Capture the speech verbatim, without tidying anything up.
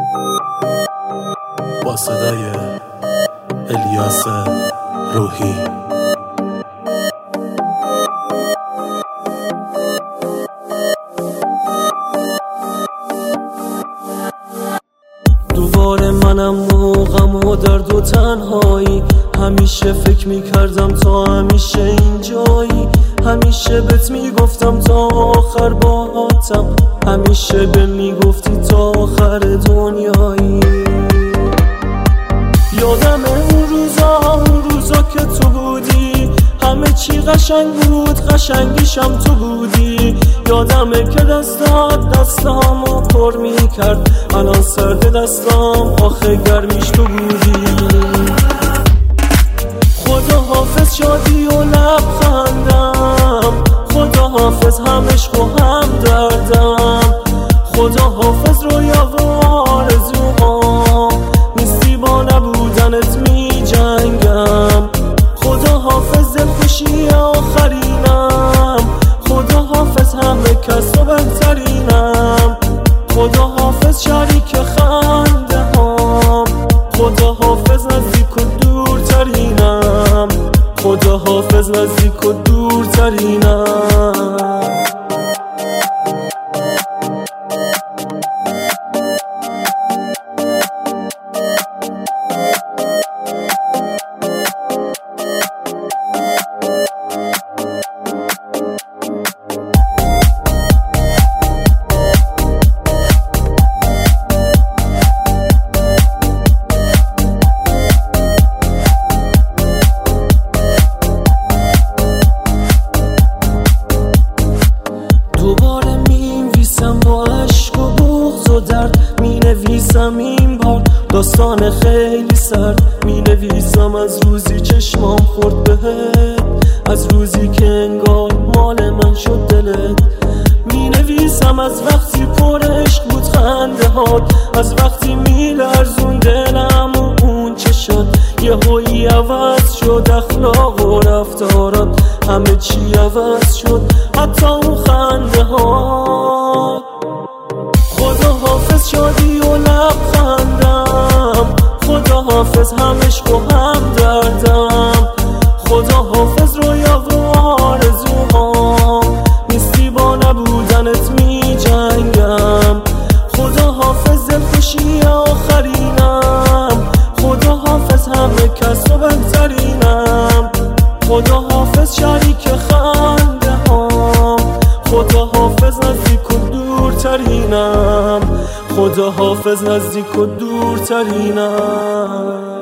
با صدای الیاس روحی. دوباره منم و غم و درد و تنهایی، همیشه فکر میکردم تا همیشه اینجایی، همیشه بهت میگفتم تا آخر باهاتم، همیشه به میگفتی تا آخر دنیایی. یادم اون روزا اون روزا که تو بودی، همه چی قشنگ بود، قشنگیشم تو بودی. یادمه که دستات دستامو پر میکرد، الان سرد دستام آخه گرمیش تو بودی. خدا حافظ شادی و لبخندم، خدا حافظ هم عشق و هم دردم، خدا حافظ رویا و آرزوها، نیستی با نبودنت می جنگم. خدا حافظ دلخوشی آخرینم، خدا حافظ همه کس و بهترینم، خدا حافظ شریک خنده هام، خدا حافظ نزدیک و دورترینم، خدا حافظ نزدیک و دورترینم. دوباره می‌نویسم با عشق و بغض و درد، می‌نویسم این بار داستان خیلی سرد، می‌نویسم از روزی چشمام خورد بهت، از روزی که انگار مال من شد دلت، می‌نویسم از وقتی پر عشق بود خنده هات، از وقتی می‌لرزون دلم و اون چه شد، یهویی عوض شد اخلاق و رفتارات، همه چی عوض شد حتی اون خنده ها. خدا حافظ شادی و لبخندم، خدا حافظ هم عشق و هم دردم، خدا حافظ رویا و آرزوها، نیستی با نبودنت می جنگم. خدا حافظ دلخوشی آخرینم، خدا حافظ همه کس و بهترینم، خدا حافظ شریک خنده هام، خدا حافظ نزدیک و دورترینم، خدا حافظ نزدیک و دورترینم.